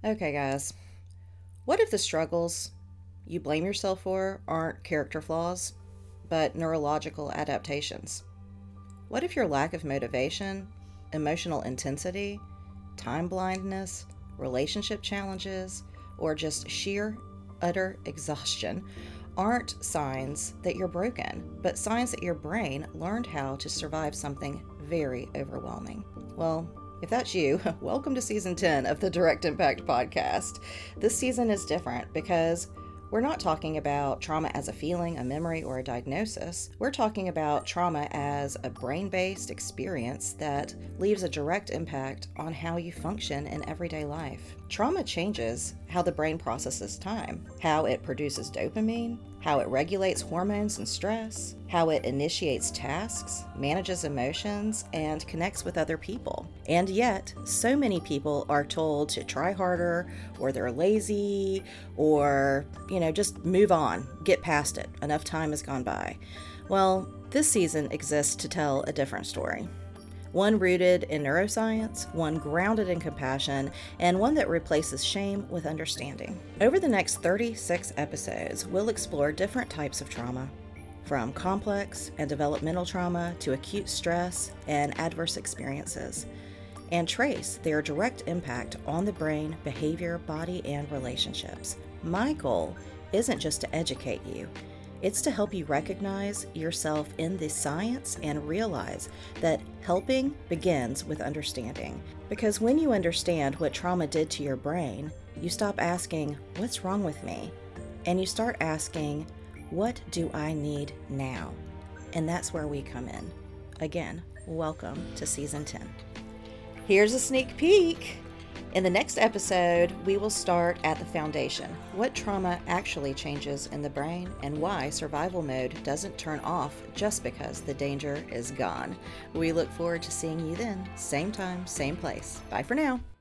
Okay, guys, what if the struggles you blame yourself for aren't character flaws, but neurological adaptations? What if your lack of motivation, emotional intensity, time blindness, relationship challenges, or just sheer, utter exhaustion aren't signs that you're broken, but signs that your brain learned how to survive something very overwhelming? Well, if that's you, welcome to season 10 of the Direct Impact podcast. This season is different because we're not talking about trauma as a feeling, a memory, or a diagnosis. We're talking about trauma as a brain based experience that leaves a direct impact on how you function in everyday life. Trauma changes how the brain processes time, how it produces dopamine, how it regulates hormones and stress, how it initiates tasks, manages emotions, and connects with other people. And yet, so many people are told to try harder, or they're lazy, or, just move on, get past it. Enough time has gone by. Well, this season exists to tell a different story. One rooted in neuroscience, one grounded in compassion, and one that replaces shame with understanding. Over the next 36 episodes, we'll explore different types of trauma, from complex and developmental trauma to acute stress and adverse experiences, and trace their direct impact on the brain, behavior, body, and relationships. My goal isn't just to educate you. It's to help you recognize yourself in the science and realize that helping begins with understanding. Because when you understand what trauma did to your brain, you stop asking, "What's wrong with me?" And you start asking, "What do I need now?" And that's where we come in. Again, welcome to season 10. Here's a sneak peek. In the next episode, we will start at the foundation. What trauma actually changes in the brain and why survival mode doesn't turn off just because the danger is gone. We look forward to seeing you then. Same time, same place. Bye for now.